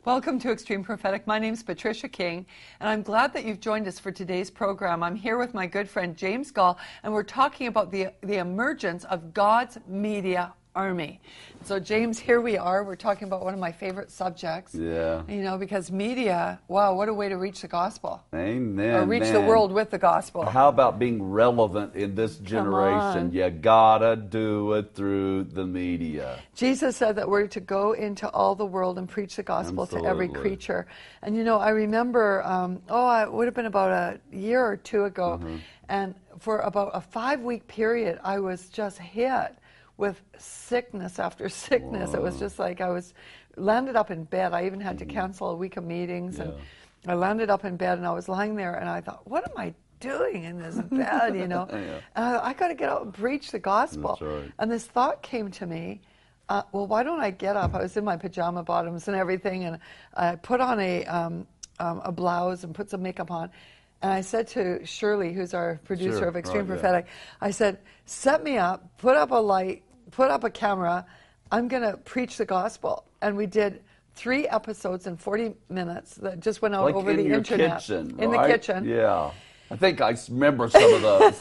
Welcome to Extreme Prophetic. My name is Patricia King, and I'm glad that you've joined us for today's program. I'm here with my good friend James Gall, and we're talking about the emergence of God's media army. So, James, here we are. We're talking about one of my favorite subjects. Yeah. You know, because media, wow, what a way to reach the gospel. Amen. Or reach the world with the gospel. How about being relevant in this generation? You gotta do it through the media. Jesus said that we're to go into all the world and preach the gospel to every creature. And you know, I remember, it would have been about a year or two ago, and for about a 5-week period, I was just hit with sickness after sickness. Whoa. It was just like I was landed up in bed. I even had to cancel a week of meetings, and I landed up in bed, and I was lying there, and I thought, what am I doing in this bed, you know? I got to get out and preach the gospel. That's right. And this thought came to me, well, why don't I get up? I was in my pajama bottoms and everything, and I put on a blouse and put some makeup on. And I said to Shirley, who's our producer of Extreme Prophetic, I said, set me up, put up a light, put up a camera, I'm going to preach the gospel. And we did 3 episodes in 40 minutes that just went out like over in the your internet. Kitchen, in right? the kitchen. Yeah. I think I remember some of those.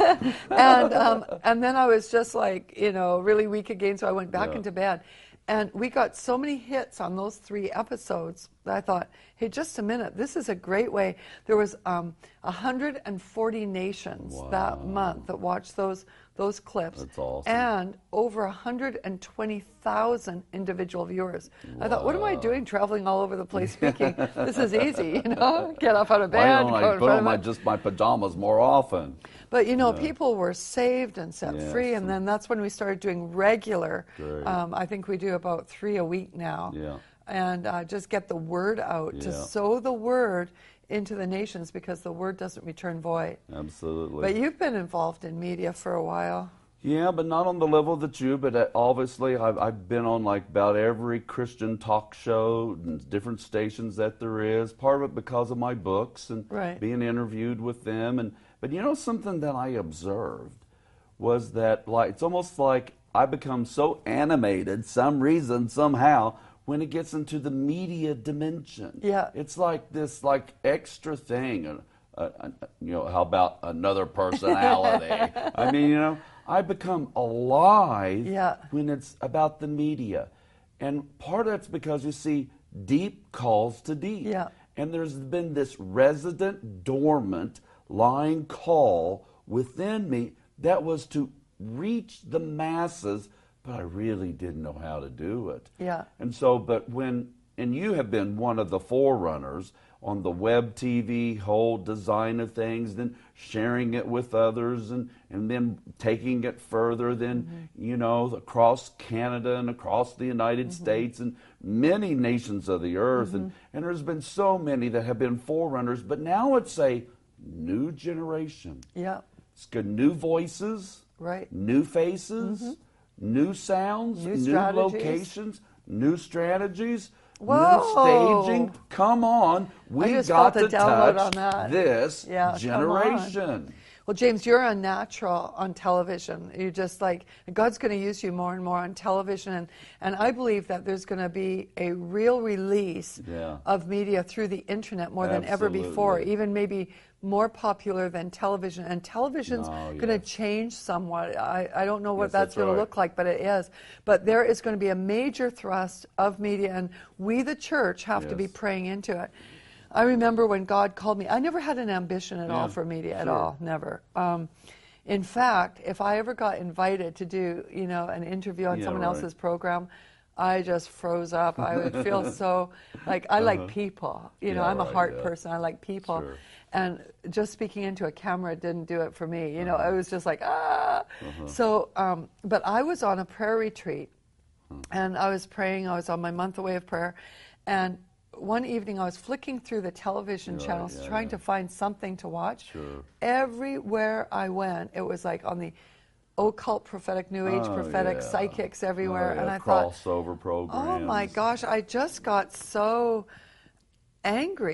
And then I was just like, you know, really weak again, so I went back into bed. And we got so many hits on those 3 episodes that I thought, hey, just a minute, this is a great way. There was 140 nations that month that watched those clips. That's awesome. And over 120,000 individual viewers. I thought, what am I doing traveling all over the place speaking? This is easy, you know, get up out of bed. Why don't I put on my pajamas more often? But, you know, people were saved and set free, and then that's when we started doing regular. I think we do about 3 a week now. Yeah. And just get the word out, to sow the word into the nations, because the word doesn't return void. Absolutely. But you've been involved in media for a while. Yeah, but not on the level that you, but obviously I've been on like about every Christian talk show and different stations that there is, part of it because of my books and being interviewed with them. But you know, something that I observed was that, like, it's almost like I become so animated some reason, somehow, when it gets into the media dimension. Yeah. It's like this like extra thing. You know, how about another personality? I mean, you know, I become alive when it's about the media. And part of that's because, you see, deep calls to deep. Yeah. And there's been this resident, dormant, lying call within me that was to reach the masses, but I really didn't know how to do it. Yeah. And so, and you have been one of the forerunners on the web TV whole design of things, then sharing it with others, and then taking it further than, you know, across Canada and across the United States and many nations of the earth. And there's been so many that have been forerunners, but now it's a new generation. Yeah. It's got new voices, new faces, new sounds, new locations, new strategies, new staging. Come on, we got to touch this generation. Well, James, you're a natural on television. You're just like, God's going to use you more and more on television. And I believe that there's going to be a real release of media through the internet more than ever before, even maybe more popular than television. And television's going to change somewhat. I don't know what that's going to look like, but it is. But there is going to be a major thrust of media, and we, the church, have to be praying into it. I remember when God called me, I never had an ambition at all for media at all, never. In fact, if I ever got invited to do, you know, an interview on someone else's program, I just froze up. I would feel so, like, I like people. You know, I'm a heart person. I like people. Sure. And just speaking into a camera didn't do it for me. You know, I was just like, So, but I was on a prayer retreat, and I was praying. I was on my month away of prayer, and one evening I was flicking through the television channels trying to find something to watch. Everywhere I went, it was like on the occult prophetic, new age prophetic, psychics everywhere. And I thought, crossover programs. oh my gosh, I just got so angry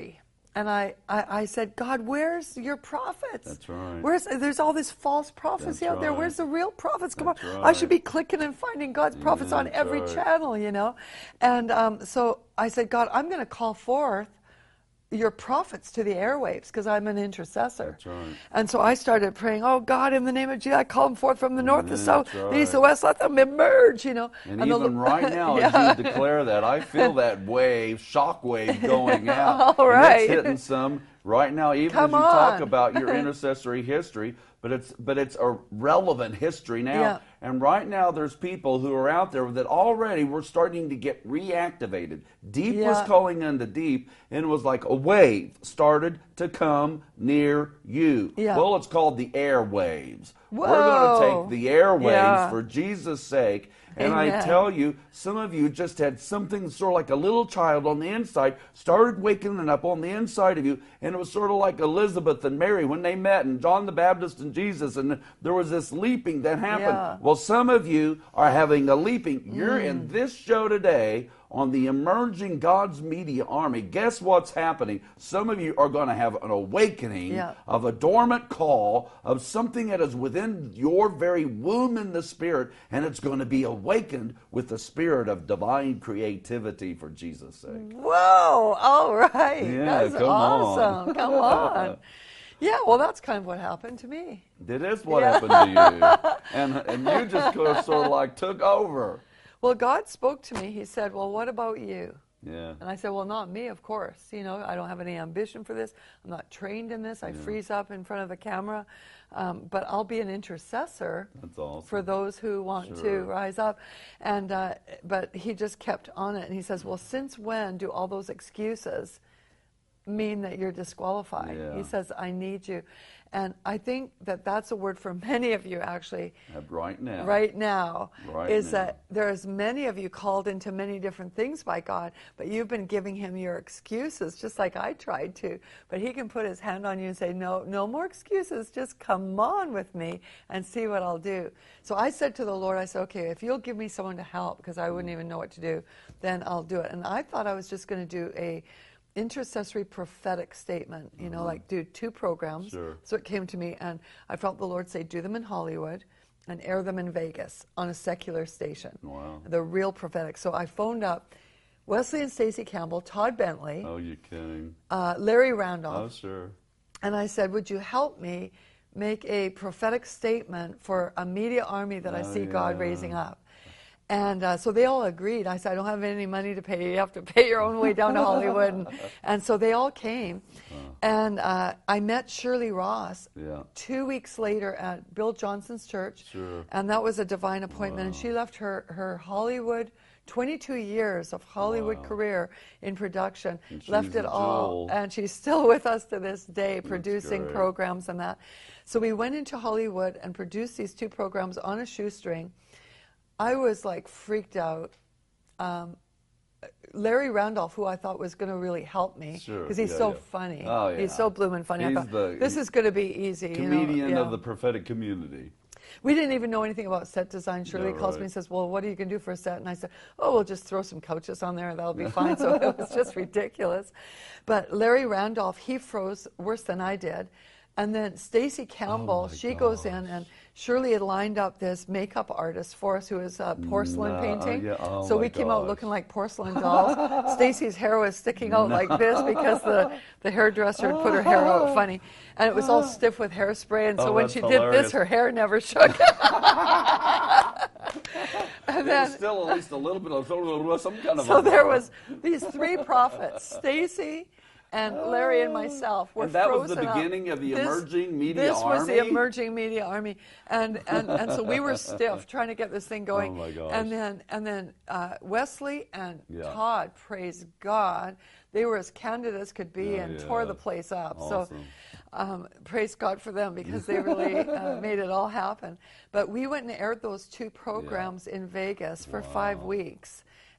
And I said, God, where's your prophets? That's right. There's all this false prophecy out there. Where's the real prophets? Come on. Right. I should be clicking and finding God's prophets on every channel, you know. And so I said, God, I'm going to call forth your prophets to the airwaves because I'm an intercessor. That's right. And so I started praying, oh God, in the name of Jesus, I call them forth from the north, the south, right. the east, the west, let them emerge, you know. And even right now, as you declare that, I feel that shock wave going out. All right. And it's hitting some right now, even as you talk about your intercessory history, but it's a relevant history now. Yeah. And right now, there's people who are out there that already were starting to get reactivated. Deep was calling unto deep, and it was like a wave started to come near you. Yeah. Well, it's called the airwaves. Whoa. We're going to take the airwaves for Jesus' sake. And Amen. I tell you, some of you just had something sort of like a little child on the inside, started waking up on the inside of you, and it was sort of like Elizabeth and Mary when they met, and John the Baptist and Jesus, and there was this leaping that happened. Yeah. Well, some of you are having a leaping. You're in this show today on the Emerging God's Media Army. Guess what's happening? Some of you are going to have an awakening of a dormant call of something that is within your very womb in the Spirit, and it's going to be awakened with the spirit of divine creativity for Jesus' sake. Whoa, all right. Yeah, that's awesome. Come on. Yeah, well, that's kind of what happened to me. It is what happened to you. And you just sort of like took over. Well, God spoke to me. He said, well, what about you? Yeah. And I said, well, not me, of course. You know, I don't have any ambition for this. I'm not trained in this. I freeze up in front of the camera. But I'll be an intercessor for those who want to rise up. And but he just kept on it. And he says, well, since when do all those excuses mean that you're disqualified? Yeah. He says, I need you. And I think that that's a word for many of you, actually. Right now. That there's many of you called into many different things by God, but you've been giving him your excuses, just like I tried to. But he can put his hand on you and say, no, no more excuses. Just come on with me and see what I'll do. So I said to the Lord, I said, okay, if you'll give me someone to help, because I wouldn't even know what to do, then I'll do it. And I thought I was just going to do a intercessory prophetic statement, you know, like do 2 programs. So it came to me, and I felt the Lord say, do them in Hollywood and air them in Vegas on a secular station. Wow. The real prophetic. So I phoned up Wesley and Stacey Campbell, Todd Bentley. Oh, you're kidding. Larry Randolph. Oh, sure. And I said, would you help me make a prophetic statement for a media army that I see God raising up? And so they all agreed. I said, I don't have any money to pay you. You have to pay your own way down to Hollywood. And so they all came. And I met Shirley Ross 2 weeks later at Bill Johnson's church. And that was a divine appointment. And she left her Hollywood, 22 years of Hollywood career in production, left it all. And she's still with us to this day, producing programs and that. So we went into Hollywood and produced these 2 programs on a shoestring. I was like freaked out. Larry Randolph, who I thought was going to really help me, because he's so funny. Oh, yeah. He's so bloomin' funny. I thought, this is going to be easy. Comedian of the prophetic community. We didn't even know anything about set design. Shirley calls me and says, well, what are you going to do for a set? And I said, oh, we'll just throw some couches on there and that'll be fine. So it was just ridiculous. But Larry Randolph, he froze worse than I did. And then Stacey Campbell, she goes in, and Shirley had lined up this makeup artist for us who is porcelain painting. So we came out looking like porcelain dolls. Stacey's hair was sticking out like this because the hairdresser had put her hair out funny. And it was all stiff with hairspray. And so when she did this, her hair never shook. And then, was still at least a little bit of some kind of. So there was these 3 prophets, Stacey, and Larry and myself were frozen up. And that was the beginning of the Emerging Media Army? This was the Emerging Media Army. And so we were stiff trying to get this thing going. Oh, my gosh. And then Wesley and Todd, praise God, they were as candid as could be and tore the place up. Awesome. So praise God for them, because they really made it all happen. But we went and aired those 2 programs in Vegas for 5 weeks.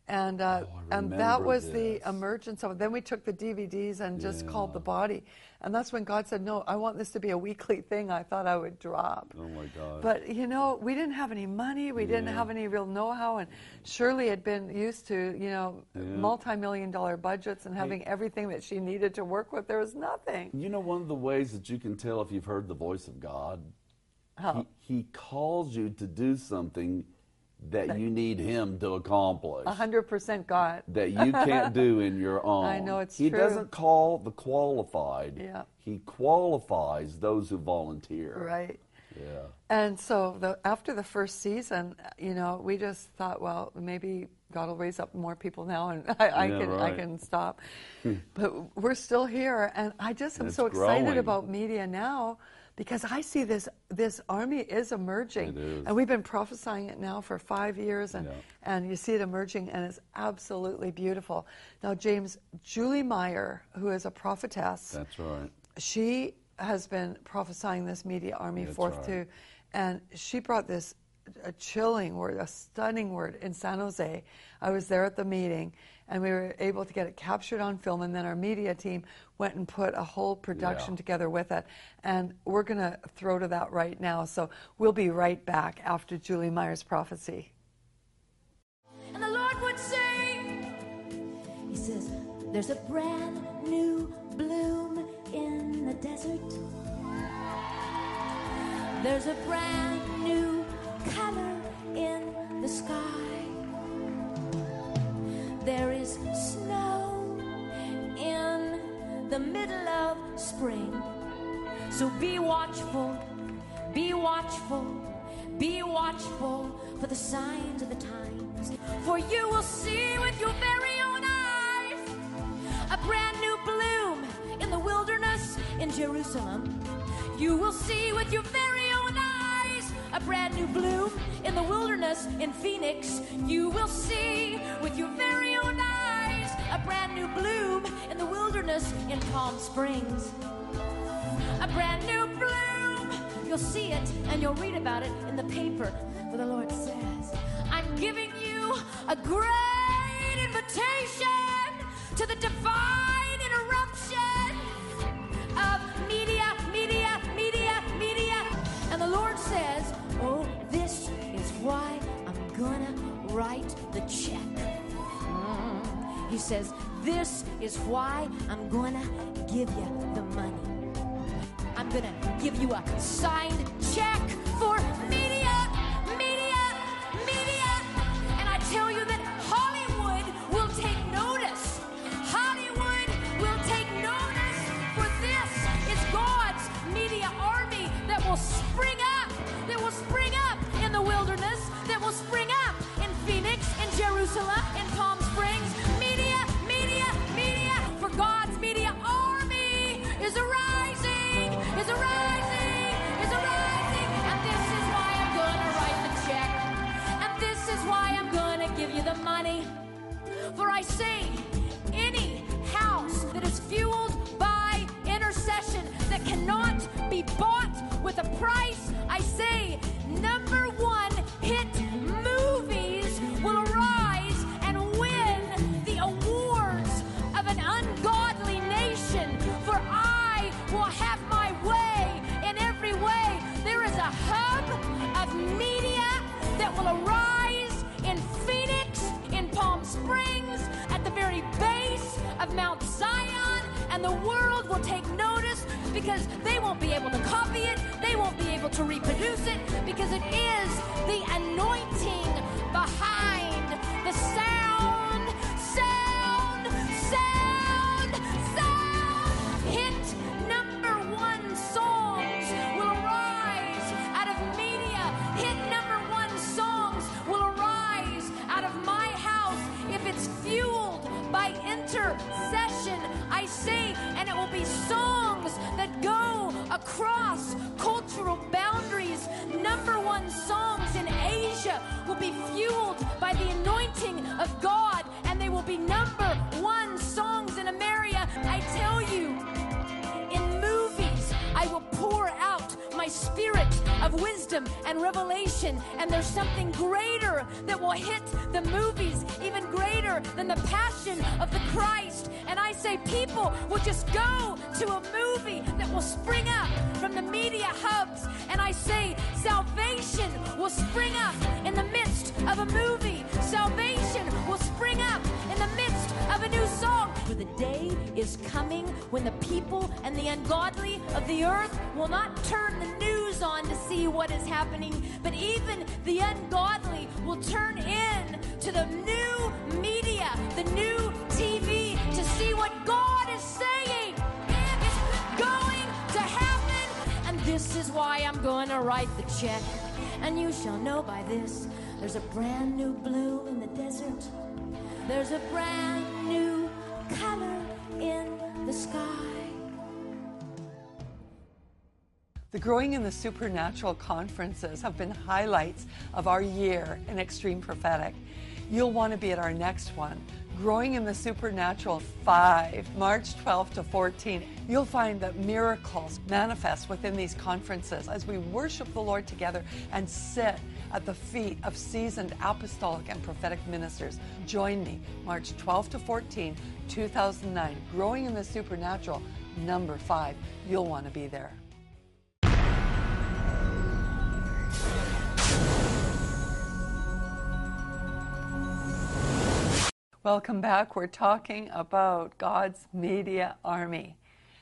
And that was the emergence of it. Then we took the DVDs and just called The Body. And that's when God said, no, I want this to be a weekly thing. I thought I would drop. Oh, my God. But, you know, we didn't have any money. We didn't have any real know-how. And Shirley had been used to, you know, multi-million-dollar budgets and having everything that she needed to work with. There was nothing. You know, one of the ways that you can tell if you've heard the voice of God, he calls you to do something that you need him to accomplish. 100% God. That you can't do in your own. I know, it's true. He true. doesn't call the qualified. Yeah. He qualifies those who volunteer. Right. Yeah. And so after the first season, you know, we just thought, well, maybe God will raise up more people now, and I can stop. But we're still here, and I just am so excited about media now, because I see this army is emerging. It is. And we've been prophesying it now for 5 years, and you see it emerging, and it's absolutely beautiful. Now, James, Julie Meyer, who is a prophetess. That's right. She has been prophesying this media army forth too. And she brought this a chilling word, a stunning word in San Jose. I was there at the meeting, and we were able to get it captured on film, and then our media team went and put a whole production together with it. And we're going to throw to that right now. So we'll be right back after Julie Meyer's prophecy. And the Lord would say, he says, there's a brand new bloom in the desert. There's a brand new color in the sky. There is snow in the middle of spring. So be watchful, be watchful, be watchful for the signs of the times. For you will see with your very own eyes a brand new bloom in the wilderness in Jerusalem. You will see with your very own eyes a brand new bloom in the wilderness in Phoenix. You will see with your very own eyes a brand new bloom in the wilderness in Palm Springs. A brand new bloom. You'll see it and you'll read about it in the paper. For the Lord says, I'm giving you a great invitation to the divine interruption of media. And the Lord says, oh, this is why I'm gonna write the check. He says, this is why I'm gonna give you the money. I'm gonna give you a signed check for media. And I tell you that Hollywood will take notice. Hollywood will take notice, for this is God's media army that will spring up in the wilderness, that will spring up in Phoenix, in Jerusalem, in Palm Springs. Media. For God's media army is arising. And this is why I'm going to write the check. And this is why I'm going to give you the money. For I say, any house that is fueled by intercession, that cannot be bought with a price, I say, number one, hit movies will arise and win the awards of an ungodly nation. For I will have my way in every way. There is a hub of media that will arise in Phoenix, in Palm Springs, at the very base of Mount Zion, and the world will take notice, because they won't be able to copy it, they won't be able to reproduce it, because it is the anointing behind the sound. Hit number one songs will arise out of media. Hit number one songs will arise out of my house if it's fueled by intercession, I say, and it will be songs that go across cultural boundaries. Number one songs in Asia will be fueled by the anointing of God, and they will be number one songs in America. I tell you, in movies, I will pour out my spirit of wisdom and revelation, and there's something greater that will hit the movies, even greater than the passion of the Christ. And I say people will just go to a movie that will spring up from the media hubs, and I say salvation will spring up in the midst of a movie. Salvation will spring up in the midst of a new song. For the day is coming when the people and the ungodly of the earth will not turn the news on to see what is happening, but even the ungodly will turn in to the new media, the new TV, to see what God is saying. It's going to happen, and this is why I'm going to write the check. And you shall know by this, there's a brand new blue in the desert. There's a brand new color in the sky. The Growing in the Supernatural conferences have been highlights of our year in Extreme Prophetic. You'll want to be at our next one, Growing in the Supernatural 5, March 12 to 14. You'll find that miracles manifest within these conferences as we worship the Lord together and sit at the feet of seasoned apostolic and prophetic ministers. Join me March 12 to 14, 2009, Growing in the Supernatural, number 5. You'll want to be there. Welcome back. We're talking about God's media army.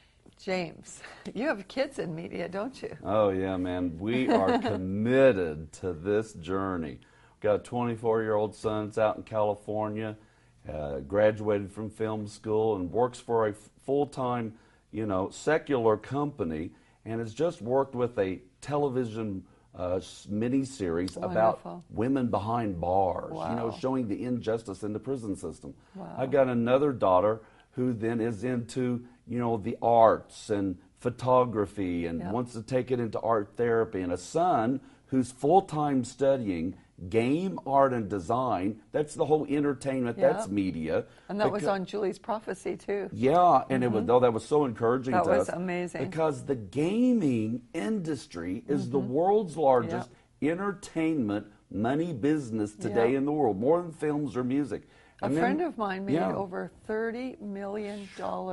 James, you have kids in media, don't you? Oh, yeah, man. We are committed to this journey. We've got a 24-year-old son that's out in California, graduated from film school and works for a full-time, secular company, and has just worked with a television mini-series about women behind bars, showing the injustice in the prison system. Wow. I got another daughter who then is into, the arts and photography and wants to take it into art therapy, and a son who's full-time studying game art and design. That's the whole entertainment. That's media. And that was on Julie's prophecy too. Yeah, and it was that was so encouraging to us. That was amazing. Because the gaming industry is the world's largest entertainment money business today in the world, more than films or music. And a friend of mine made over $30 million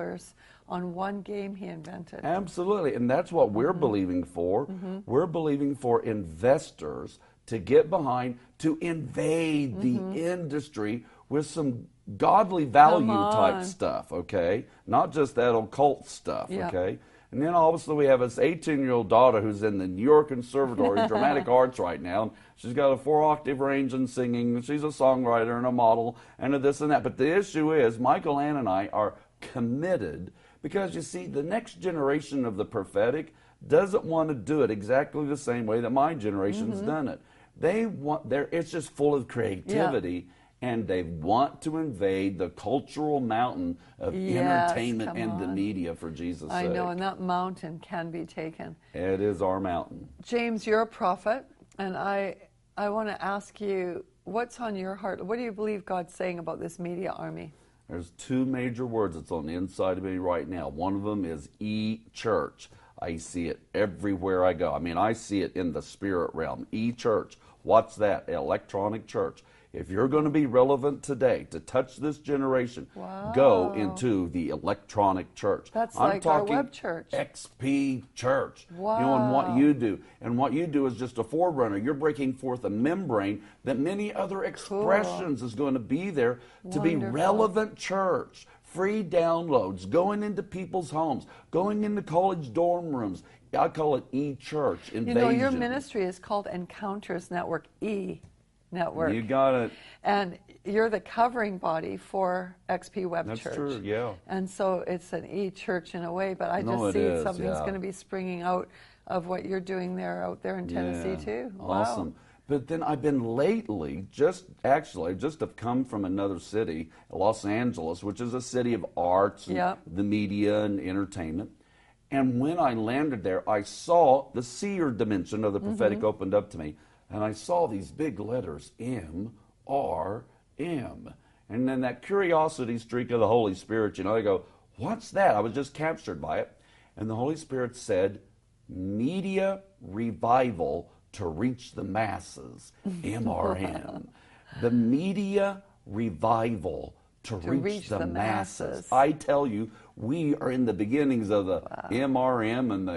on one game he invented. Absolutely, and that's what we're believing for. We're believing for investors to get behind, to invade the industry with some godly value type stuff, okay? Not just that occult stuff, okay? And then obviously we have this 18-year-old daughter who's in the New York Conservatory of Dramatic Arts right now. She's got a 4-octave range in singing. She's a songwriter and a model and a this and that. But the issue is Michael Ann and I are committed because, you see, the next generation of the prophetic doesn't want to do it exactly the same way that my generation's done it. It's just full of creativity, and they want to invade the cultural mountain of entertainment and the media for Jesus' sake. I know, and that mountain can be taken. It is our mountain. James, you're a prophet, and I want to ask you, what's on your heart? What do you believe God's saying about this media army? There's 2 major words that's on the inside of me right now. One of them is e-church. I see it everywhere I go. I mean, I see it in the spirit realm. E-church. What's that? Electronic church. If you're going to be relevant today to touch this generation, go into the electronic church. That's like our web church. XP Church. Wow. And what you do. And what you do is just a forerunner. You're breaking forth a membrane that many other expressions is going to be there to be relevant church. Free downloads, going into people's homes, going into college dorm rooms. I call it e-church invasion. Your ministry is called Encounters Network, E-Network. You got it. And you're the covering body for XP Web Church. That's true, yeah. And so it's an e-church in a way, but I just see something's going to be springing out of what you're doing there out there in Tennessee too. Wow. Awesome. But then I've been lately, just have come from another city, Los Angeles, which is a city of arts and the media and entertainment. And when I landed there, I saw the seer dimension of the prophetic opened up to me. And I saw these big letters, M-R-M. And then that curiosity streak of the Holy Spirit, I go, what's that? I was just captured by it. And the Holy Spirit said, Media Revival to Reach the Masses, MRM. The Media Revival to reach the masses. I tell you, we are in the beginnings of the MRM and the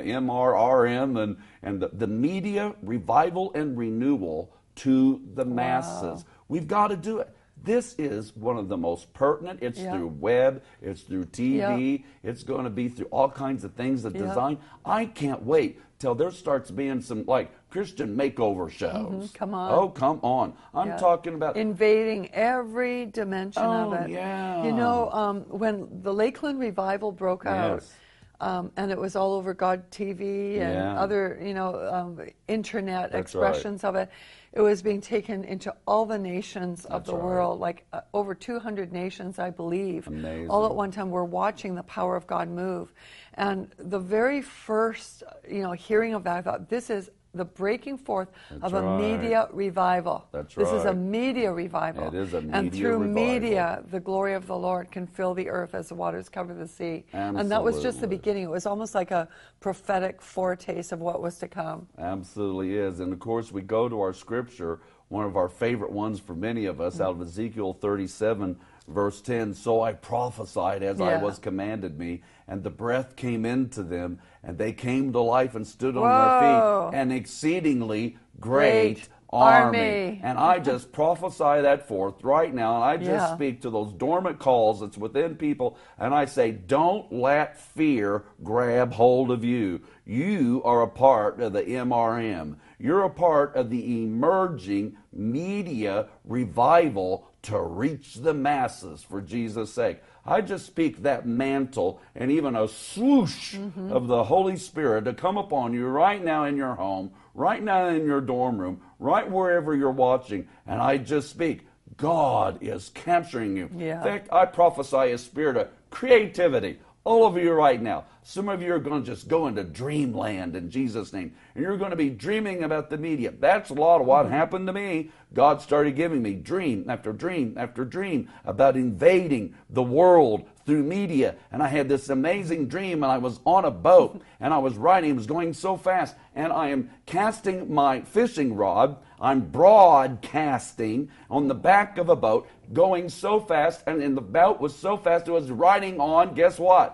MRRM and the media revival and renewal to the masses. We've got to do it. This is one of the most pertinent. It's through web, it's through TV, it's going to be through all kinds of things of design. I can't wait till there starts being some like Christian makeover shows. Come on. Oh, come on. I'm talking about invading every dimension of it. Yeah. You know, when the Lakeland revival broke out, and it was all over God TV and other, you know, internet expressions of it. It was being taken into all the nations of the world, like over 200 nations, I believe. Amazing. All at one time, we're watching the power of God move. And the very first, you know, hearing of that, I thought, this is the breaking forth of a media revival. This is a media revival. It is a media and through revival. Media, the glory of the Lord can fill the earth as the waters cover the sea. Absolutely. And that was just the beginning. It was almost like a prophetic foretaste of what was to come. Absolutely is. And of course, we go to our scripture, one of our favorite ones for many of us, out of Ezekiel 37, verse 10. So I prophesied as I was commanded me, and the breath came into them, and they came to life and stood on their feet, an exceedingly great army. And I just prophesy that forth right now, and I just speak to those dormant calls that's within people, and I say, don't let fear grab hold of you. You are a part of the MRM. You're a part of the emerging media revival to reach the masses for Jesus' sake. I just speak that mantle and even a swoosh of the Holy Spirit to come upon you right now in your home, right now in your dorm room, right wherever you're watching. And I just speak, God is capturing you. In fact, I prophesy a spirit of creativity all over you right now. Some of you are going to just go into dreamland in Jesus' name. And you're going to be dreaming about the media. That's a lot of what happened to me. God started giving me dream after dream after dream about invading the world through media. And I had this amazing dream, and I was on a boat, and I was riding. It was going so fast. And I am casting my fishing rod. I'm broadcasting on the back of a boat, going so fast, and the boat was so fast it was riding on, guess what?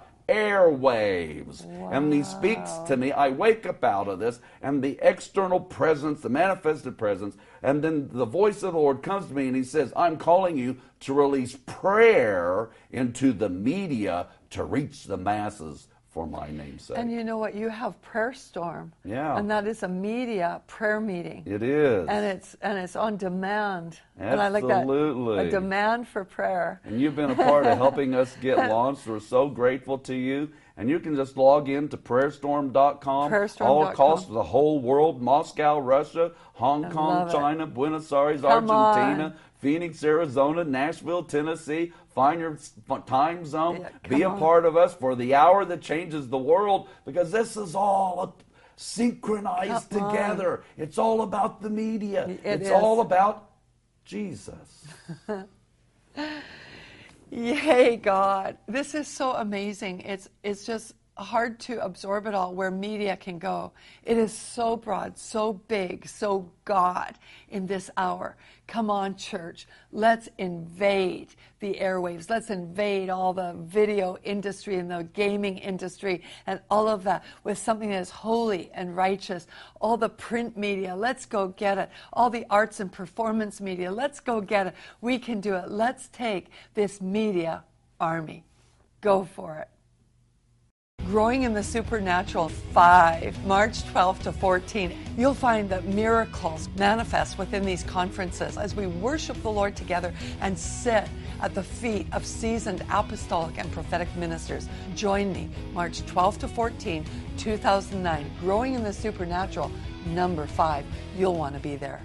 Airwaves. Wow. And he speaks to me. I wake up out of this, and the external presence, the manifested presence, and then the voice of the Lord comes to me, and he says, I'm calling you to release prayer into the media to reach the masses for my name's sake. And you know what? You have Prayer Storm. Yeah. And that is a media prayer meeting. It is. And it's on demand. Absolutely. And I like that. A demand for prayer. And you've been a part of helping us get launched. We're so grateful to you. And you can just log in to prayerstorm.com. All across the whole world, Moscow, Russia, Hong Kong, China, Buenos Aires, Argentina, Phoenix, Arizona, Nashville, Tennessee. Find your time zone. Be a part of us for the hour that changes the world, because this is all synchronized together. It's all about the media. It's all about Jesus. Yay, God. This is so amazing. It's just hard to absorb it all, where media can go. It is so broad, so big, so God in this hour. Come on, church. Let's invade the airwaves. Let's invade all the video industry and the gaming industry and all of that with something that is holy and righteous. All the print media, let's go get it. All the arts and performance media, let's go get it. We can do it. Let's take this media army. Go for it. Growing in the Supernatural 5, March 12 to 14. You'll find that miracles manifest within these conferences as we worship the Lord together and sit at the feet of seasoned apostolic and prophetic ministers. Join me March 12 to 14, 2009. Growing in the Supernatural, number 5. You'll want to be there.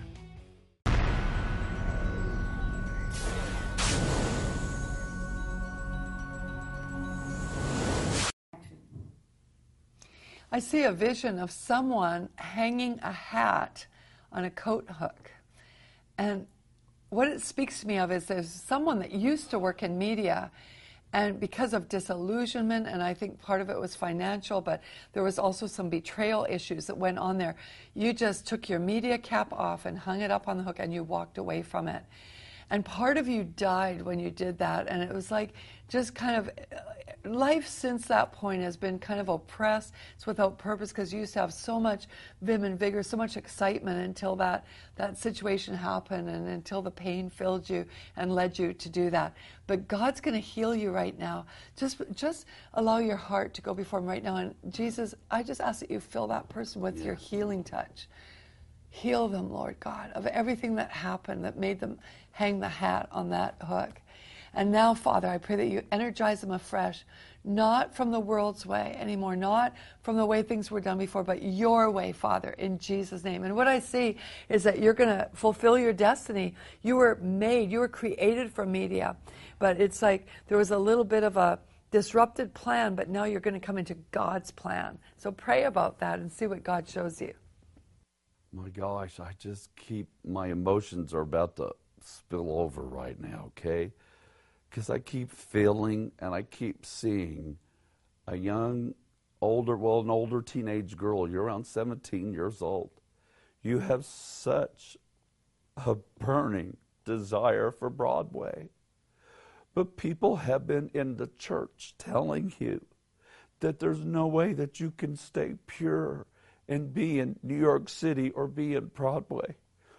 I see a vision of someone hanging a hat on a coat hook. And what it speaks to me of is there's someone that used to work in media, And because of disillusionment, and I think part of it was financial, but there was also some betrayal issues that went on there, you just took your media cap off and hung it up on the hook and you walked away from it. And part of you died when you did that. And it was like just kind of life since that point has been kind of oppressed. It's without purpose because you used to have so much vim and vigor, so much excitement until that situation happened and until the pain filled you and led you to do that. But God's going to heal you right now. Just allow your heart to go before Him right now. And Jesus, I just ask that you fill that person with your healing touch. Heal them, Lord God, of everything that happened that made them hang the hat on that hook. And now, Father, I pray that you energize them afresh, not from the world's way anymore, not from the way things were done before, but your way, Father, in Jesus' name. And what I see is that you're going to fulfill your destiny. You were made, you were created for media, but it's like there was a little bit of a disrupted plan, but now you're going to come into God's plan. So pray about that and see what God shows you. My gosh, my emotions are about to spill over right now, okay? Because I keep feeling and I keep seeing an older teenage girl. You're around 17 years old. You have such a burning desire for Broadway. But people have been in the church telling you that there's no way that you can stay pure and be in New York City or be in Broadway.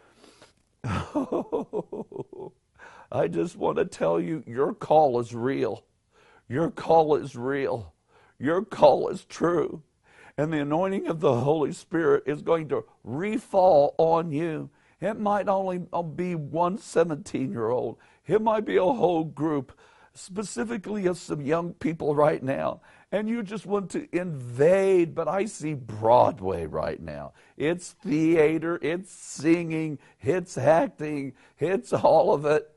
I just want to tell you, your call is real. Your call is real. Your call is true. And the anointing of the Holy Spirit is going to refall on you. It might only be one 17-year-old. It might be a whole group, specifically of some young people right now. And you just want to invade, but I see Broadway right now. It's theater, it's singing, it's acting, it's all of it.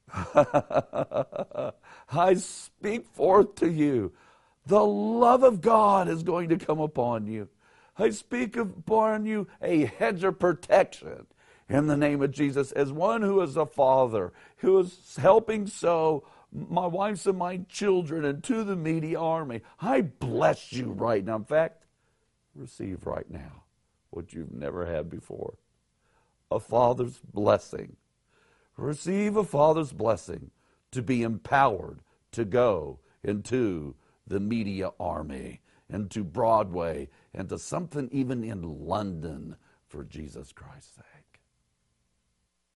I speak forth to you. The love of God is going to come upon you. I speak upon you a hedge of protection in the name of Jesus, as one who is a father, who is helping sow my wife's and my children into the media army. I bless you right now. In fact, receive right now what you've never had before. A father's blessing. Receive a father's blessing to be empowered to go into the media army, into Broadway, and to something even in London for Jesus Christ's sake.